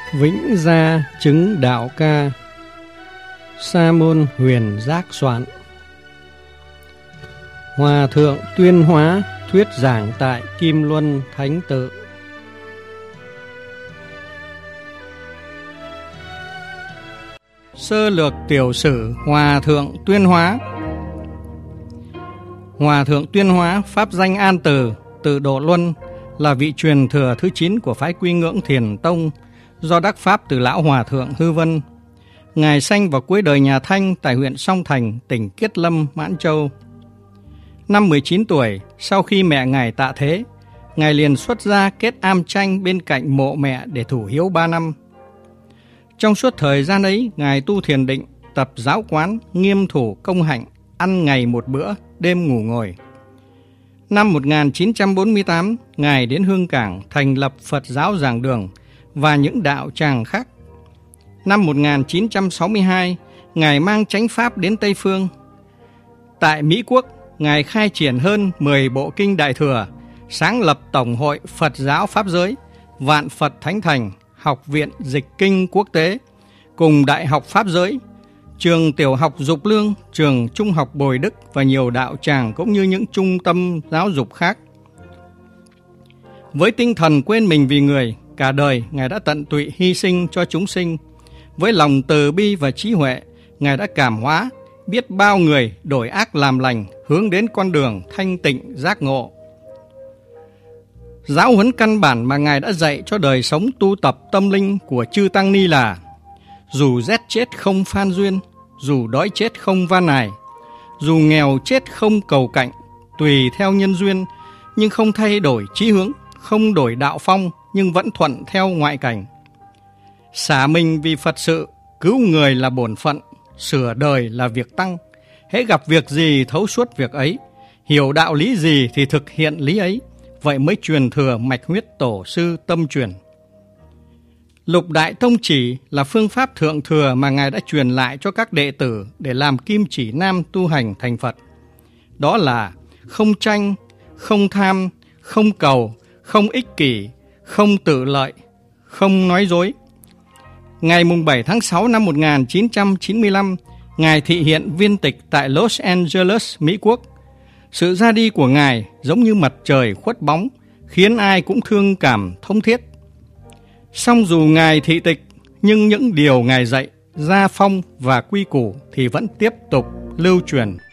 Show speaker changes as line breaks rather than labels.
Vĩnh Gia chứng đạo ca. Sa môn huyền giác soạn. Hòa thượng Tuyên Hóa thuyết giảng tại Kim Luân Thánh Tự. Sơ lược tiểu sử Hòa thượng Tuyên Hóa. Hòa thượng Tuyên Hóa pháp danh An Từ, tự Độ Luân, là vị truyền thừa thứ 9 của phái Quy Ngưỡng Thiền Tông, do đắc pháp từ lão hòa thượng Hư Vân. Ngài sanh vào cuối đời nhà Thanh tại huyện Song Thành, tỉnh Kiết Lâm, Mãn Châu. Năm 19 tuổi, sau khi mẹ Ngài tạ thế, Ngài liền xuất gia kết am tranh bên cạnh mộ mẹ để thủ hiếu 3 năm. Trong suốt thời gian ấy, Ngài tu thiền định, tập giáo quán, nghiêm thủ công hạnh, ăn ngày một bữa, đêm ngủ ngồi. Năm 1948, Ngài đến Hương Cảng thành lập Phật giáo Giảng Đường và những đạo tràng khác. Năm 1962, Ngài mang chánh pháp đến Tây Phương. Tại Mỹ Quốc, Ngài khai triển hơn 10 bộ kinh Đại Thừa, sáng lập Tổng hội Phật giáo Pháp giới, Vạn Phật Thánh Thành, Học viện Dịch kinh Quốc tế, cùng Đại học Pháp giới, trường tiểu học Dục Lương, trường trung học Bồi Đức và nhiều đạo tràng cũng như những trung tâm giáo dục khác. Với tinh thần quên mình vì người, cả đời Ngài đã tận tụy hy sinh cho chúng sinh. Với lòng từ bi và trí huệ, Ngài đã cảm hóa biết bao người đổi ác làm lành, hướng đến con đường thanh tịnh giác ngộ. Giáo huấn căn bản mà Ngài đã dạy cho đời sống tu tập tâm linh của chư tăng ni là: dù rét chết không phan duyên, dù đói chết không van nài, dù nghèo chết không cầu cạnh, tùy theo nhân duyên, nhưng không thay đổi chí hướng, không đổi đạo phong, nhưng vẫn thuận theo ngoại cảnh. Xả mình vì Phật sự, cứu người là bổn phận, sửa đời là việc tăng. Hễ gặp việc gì thấu suốt việc ấy, hiểu đạo lý gì thì thực hiện lý ấy, vậy mới truyền thừa mạch huyết tổ sư tâm truyền. Lục Đại Tông Chỉ là phương pháp thượng thừa mà Ngài đã truyền lại cho các đệ tử để làm kim chỉ nam tu hành thành Phật. Đó là không tranh, không tham, không cầu, không ích kỷ, không tự lợi, không nói dối. Ngày 7 tháng 6 năm 1995, Ngài thị hiện viên tịch tại Los Angeles, Mỹ Quốc. Sự ra đi của Ngài giống như mặt trời khuất bóng, khiến ai cũng thương cảm thống thiết. Song dù Ngài thị tịch, nhưng những điều Ngài dạy, gia phong và quy củ thì vẫn tiếp tục lưu truyền.